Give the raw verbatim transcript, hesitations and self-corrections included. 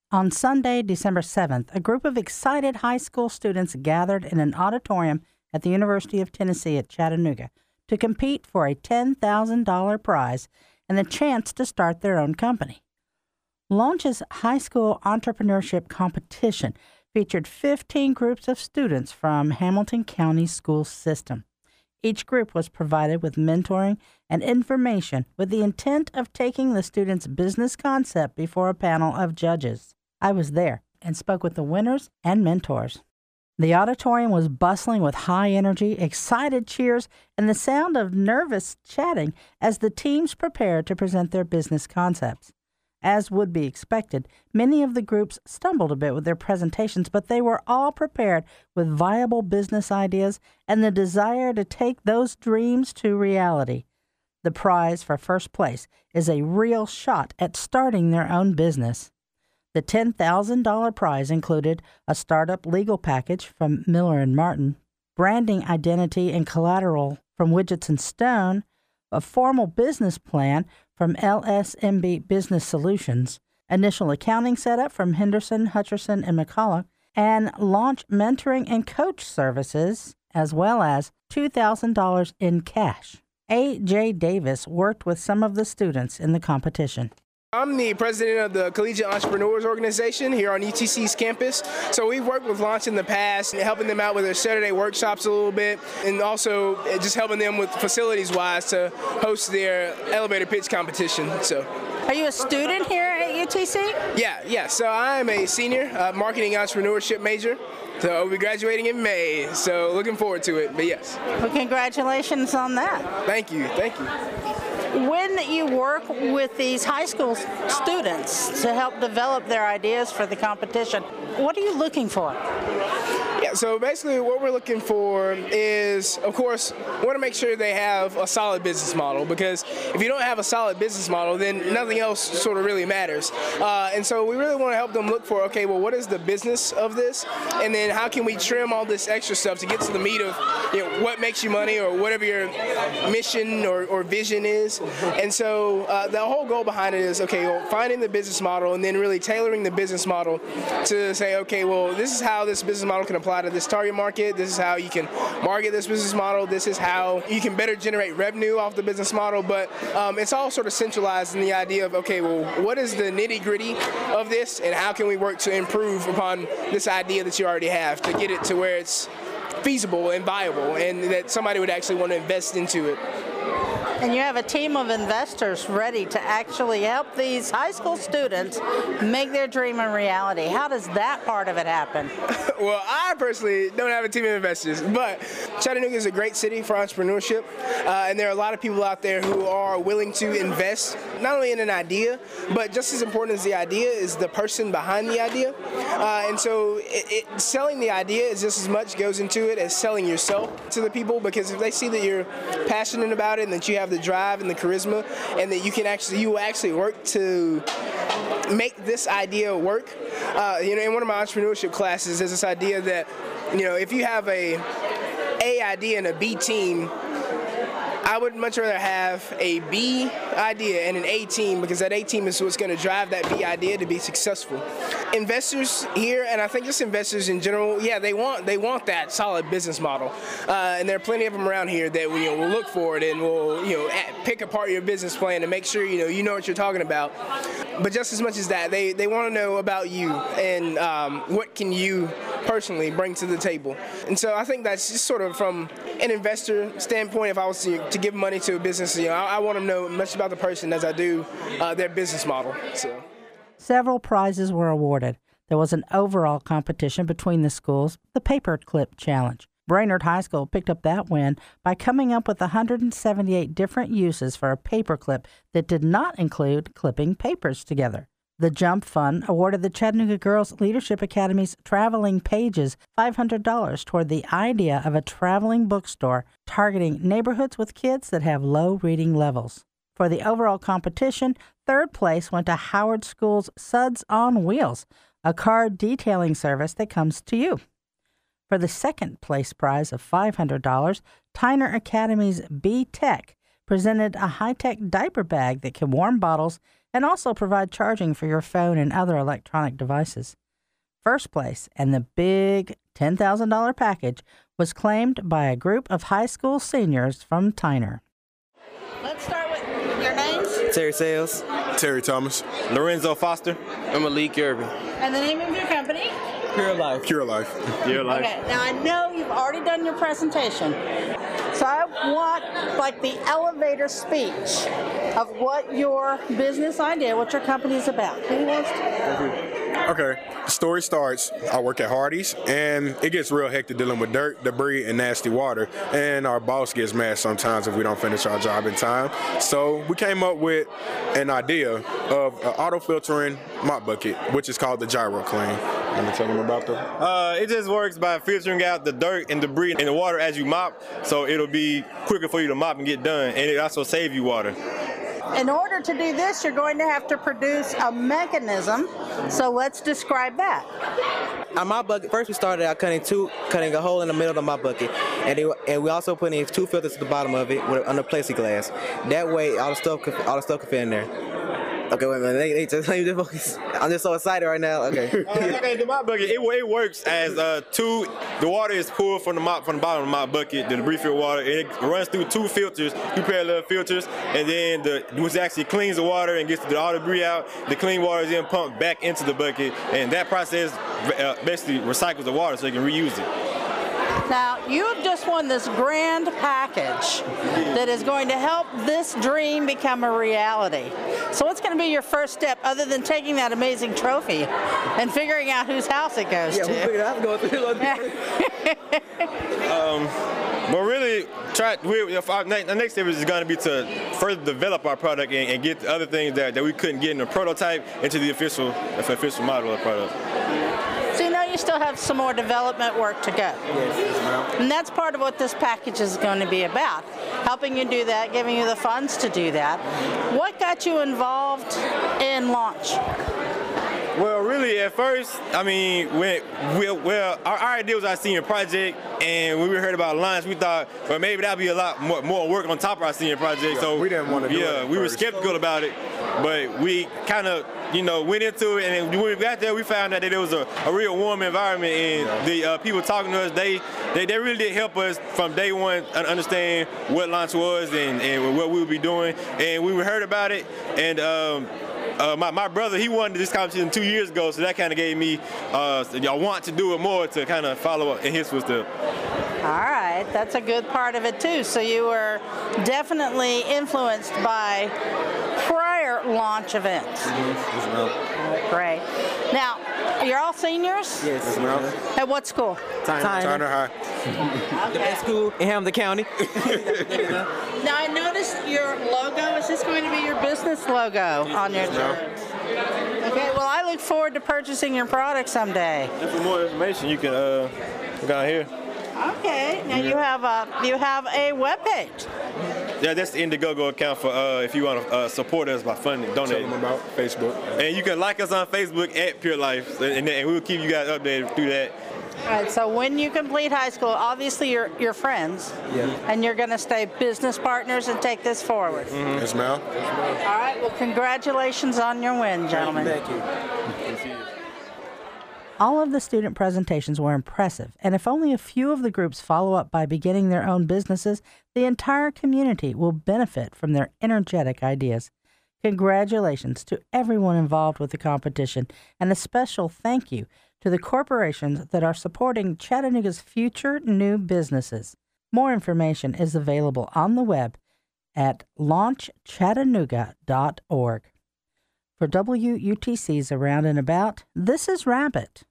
On Sunday, December seventh, a group of excited high school students gathered in an auditorium at the University of Tennessee at Chattanooga to compete for a ten thousand dollars prize and the chance to start their own company. Launch's high school entrepreneurship competition featured fifteen groups of students from Hamilton County school system. Each group was provided with mentoring and information with the intent of taking the students' business concept before a panel of judges. I was there and spoke with the winners and mentors. The auditorium was bustling with high energy, excited cheers, and the sound of nervous chatting as the teams prepared to present their business concepts. As would be expected, many of the groups stumbled a bit with their presentations, but they were all prepared with viable business ideas and the desire to take those dreams to reality. The prize for first place is a real shot at starting their own business. The ten thousand dollars prize included a startup legal package from Miller and Martin, branding identity and collateral from Widgets and Stone, a formal business plan from L S M B Business Solutions, initial accounting setup from Henderson, Hutcherson, and McCulloch, and launch mentoring and coach services, as well as two thousand dollars in cash. A J Davis worked with some of the students in the competition. I'm the president of the Collegiate Entrepreneurs Organization here on U T C's campus. So we've worked with Launch in the past, helping them out with their Saturday workshops a little bit, and also just helping them with facilities-wise to host their elevator pitch competition. So, are you a student here at U T C? Yeah, yeah. So I'm a senior uh, marketing entrepreneurship major. So I'll be graduating in May. So looking forward to it. But yes. Well, congratulations on that. Thank you. Thank you. When you work with these high school students to help develop their ideas for the competition, what are you looking for? Yeah, so basically what we're looking for is, of course, we want to make sure they have a solid business model, because if you don't have a solid business model, then nothing else sort of really matters. Uh, and so we really want to help them look for, okay, well, what is the business of this? And then how can we trim all this extra stuff to get to the meat of, you know, what makes you money, or whatever your mission or, or vision is. And so uh, the whole goal behind it is, okay, well, finding the business model and then really tailoring the business model to say, okay, well, this is how this business model can apply to this target market. This is how you can market this business model. This is how you can better generate revenue off the business model. But um, it's all sort of centralized in the idea of, okay, well, what is the nitty-gritty of this, and how can we work to improve upon this idea that you already have to get it to where it's feasible and viable, and that somebody would actually want to invest into it. And you have a team of investors ready to actually help these high school students make their dream a reality. How does that part of it happen? Well, I personally don't have a team of investors, but Chattanooga is a great city for entrepreneurship, uh, and there are a lot of people out there who are willing to invest not only in an idea, but just as important as the idea is the person behind the idea. Uh, and so it, it, selling the idea is just as much goes into it as selling yourself to the people, because if they see that you're passionate about it and that you have the drive and the charisma, and that you can actually, you will actually work to make this idea work. Uh, you know, in one of my entrepreneurship classes, there's this idea that, you know, if you have a A idea and a B team, I would much rather have a B idea and an A team, because that A team is what's going to drive that B idea to be successful. Investors here, and I think just investors in general, yeah, they want they want that solid business model, uh, and there are plenty of them around here that, you know, will look for it and will, you know, pick apart your business plan and make sure, you know, you know what you're talking about. But just as much as that, they they want to know about you and um, what can you personally bring to the table. And so I think that's just sort of from an investor standpoint. If I was to, to give money to a business, you know, I, I want to know much about the person as I do uh, their business model. So. Several prizes were awarded. There was an overall competition between the schools, the Paperclip Challenge. Brainerd High School picked up that win by coming up with one hundred seventy-eight different uses for a paperclip that did not include clipping papers together. The Jump Fund awarded the Chattanooga Girls Leadership Academy's Traveling Pages five hundred dollars toward the idea of a traveling bookstore targeting neighborhoods with kids that have low reading levels. For the overall competition, third place went to Howard School's Suds on Wheels, a car detailing service that comes to you. For the second place prize of five hundred dollars, Tyner Academy's B-Tech presented a high-tech diaper bag that can warm bottles and also provide charging for your phone and other electronic devices. First place and the big ten thousand dollars package was claimed by a group of high school seniors from Tyner. Let's start with your names. Terry Sales. Terry Thomas. Lorenzo Foster. I'm Malik Irvin. And the name of your company? Pure Life. Pure Life. Pure Life. Okay, now I know you've already done your presentation, so I want like the elevator speech of what your business idea, what your company is about. Who wants to? Okay, the story starts, I work at Hardee's, and it gets real hectic dealing with dirt, debris, and nasty water, and our boss gets mad sometimes if we don't finish our job in time. So we came up with an idea of an auto-filtering mop bucket, which is called the Gyro Clean. Let me tell them about that. Uh, it just works by filtering out the dirt and debris in the water as you mop, so it'll be quicker for you to mop and get done, and it also saves you water. In order to do this, you're going to have to produce a mechanism. So let's describe that. On my bucket, first we started out cutting two, cutting a hole in the middle of my bucket, and they, and we also put in two filters at the bottom of it with under plexiglass. That way, all the stuff, could, all the stuff could fit in there. Okay, wait a minute. They, they just, let me just focus. I'm just so excited right now. Okay. uh, okay, the mop bucket, it, it works as uh, two. The water is pulled from the mop from the bottom of the mop bucket, the debris filled water. And it runs through two filters, two parallel filters, and then the which actually cleans the water and gets the all debris out. The clean water is then pumped back into the bucket, and that process uh, basically recycles the water so you can reuse it. Now, you have just won this grand package that is going to help this dream become a reality. So what's going to be your first step other than taking that amazing trophy and figuring out whose house it goes yeah, to? Yeah, we figured out going through. um, but really, try. We, our next, the next step is going to be to further develop our product and, and get the other things that, that we couldn't get in the prototype into the official, the official model of the product. So you know you still have some more development work to go. Yes, and that's part of what this package is going to be about, helping you do that, giving you the funds to do that. What got you involved in launch? Well, really, at first, I mean, when we, well, our, our idea was our senior project, and when we heard about Launch, we thought, well, maybe that'd be a lot more, more work on top of our senior project. Yeah, so we didn't want to do yeah, it. Yeah, we were skeptical about it, but we kind of, you know, went into it, and when we got there, we found out that there was a, a real warm environment, and yeah. the uh, people talking to us, they, they they really did help us from day one understand what Launch was and, and what we would be doing, and we heard about it, and. Um, Uh, my, my brother, he won this competition two years ago, so that kind of gave me uh, I want to do it more to kind of follow up in his footsteps. All right, that's a good part of it too. So you were definitely influenced by prior launch events. Mm-hmm. Great. Now, you're all seniors? Yes. At what school? Tyner. Tyner High. Okay. The best school in Hamilton County. Now, I noticed your logo. Is this going to be your business logo on your shirt? Okay, well, I look forward to purchasing your product someday. And for more information, you can uh, go down here. Okay, now you have a you have a webpage. Yeah, that's the Indiegogo account for uh, if you want to uh, support us by funding, donating. Tell them about Facebook. And you can like us on Facebook at Pure Life, and, and we'll keep you guys updated through that. All right, so when you complete high school, obviously you're, you're friends, yeah. and you're going to stay business partners and take this forward. Mm-hmm. Yes, ma'am. All right, well, congratulations on your win, gentlemen. Thank you. Thank you. All of the student presentations were impressive, and if only a few of the groups follow up by beginning their own businesses, the entire community will benefit from their energetic ideas. Congratulations to everyone involved with the competition, and a special thank you to the corporations that are supporting Chattanooga's future new businesses. More information is available on the web at launch chattanooga dot org. For W U T C's Around and About, this is Rabbit.